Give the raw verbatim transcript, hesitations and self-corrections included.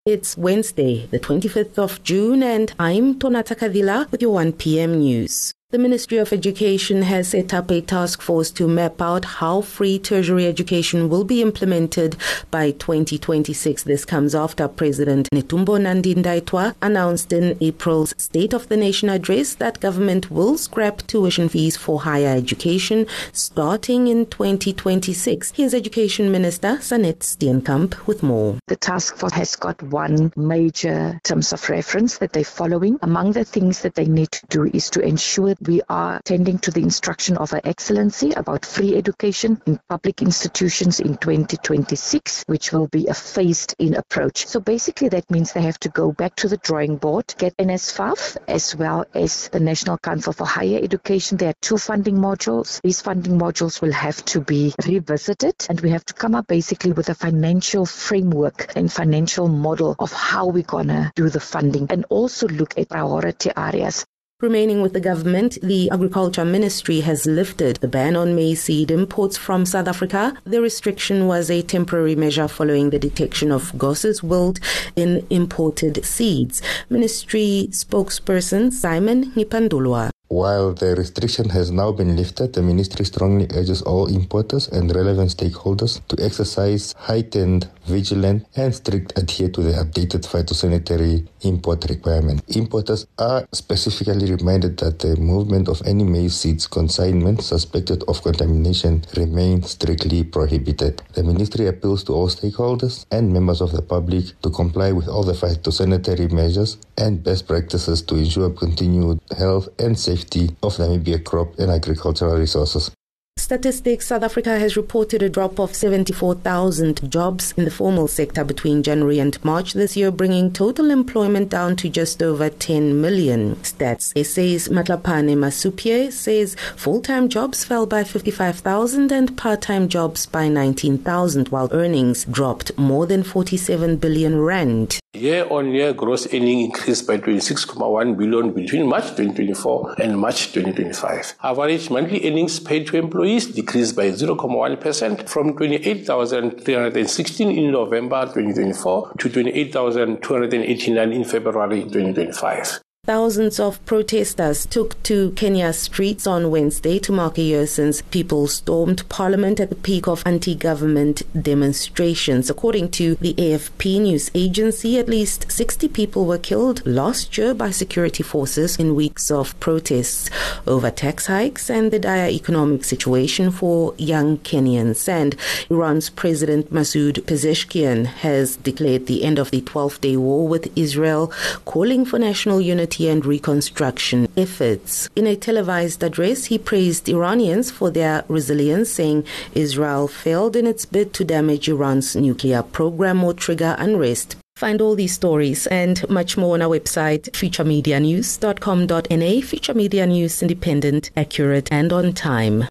It's Wednesday, the twenty-fifth of June, and I'm Tonata Kadila with your one p m news. The Ministry of Education has set up a task force to map out how free tertiary education will be implemented by twenty twenty-six. This comes after President Netumbo Nandi-Ndaitwah announced in April's State of the Nation address that government will scrap tuition fees for higher education starting in twenty twenty-six. Here's Education Minister Sanet Steenkamp with more. The task force has got one major terms of reference that they're following. Among the things that they need to do is to ensure we are tending to the instruction of Her Excellency about free education in public institutions in twenty twenty-six, which will be a phased-in approach. So basically that means they have to go back to the drawing board, get N S F A F as well as the National Council for Higher Education. There are two funding modules. These funding modules will have to be revisited, and we have to come up basically with a financial framework and financial model of how we're going to do the funding, and also look at priority areas. Remaining with the government, the Agriculture Ministry has lifted the ban on maize seed imports from South Africa. The restriction was a temporary measure following the detection of Gosses wilt in imported seeds. Ministry spokesperson Simon Ngipandulwa. While the restriction has now been lifted, the ministry strongly urges all importers and relevant stakeholders to exercise heightened vigilance and strict adhere to the updated phytosanitary import requirement. Importers are specifically reminded that the movement of any maize seeds consignment suspected of contamination remains strictly prohibited. The ministry appeals to all stakeholders and members of the public to comply with all the phytosanitary measures and best practices to ensure continued health and safety of Namibia crop and agricultural resources. Statistics South Africa has reported a drop of seventy-four thousand jobs in the formal sector between January and March this year, bringing total employment down to just over ten million. Stats S A's Matlapane Masupie says full-time jobs fell by fifty-five thousand and part-time jobs by nineteen thousand, while earnings dropped more than forty-seven billion rand. Year-on-year gross earning increased by twenty-six point one billion between March twenty twenty-four and March twenty twenty-five. Average monthly earnings paid to employees decreased by zero point one percent from twenty-eight thousand three hundred sixteen in November twenty twenty-four to twenty-eight thousand two hundred eighty-nine in February twenty twenty-five. Thousands of protesters took to Kenya's streets on Wednesday to mark a year since people stormed Parliament at the peak of anti-government demonstrations. According to the A F P news agency, at least sixty people were killed last year by security forces in weeks of protests over tax hikes and the dire economic situation for young Kenyans. And Iran's President Masoud Pezeshkian has declared the end of the twelve-day war with Israel, calling for national unity and reconstruction efforts. In a televised address, he praised Iranians for their resilience, saying Israel failed in its bid to damage Iran's nuclear program or trigger unrest. Find all these stories and much more on our website, future media news dot com dot n a. Future Media News, independent, accurate, and on time.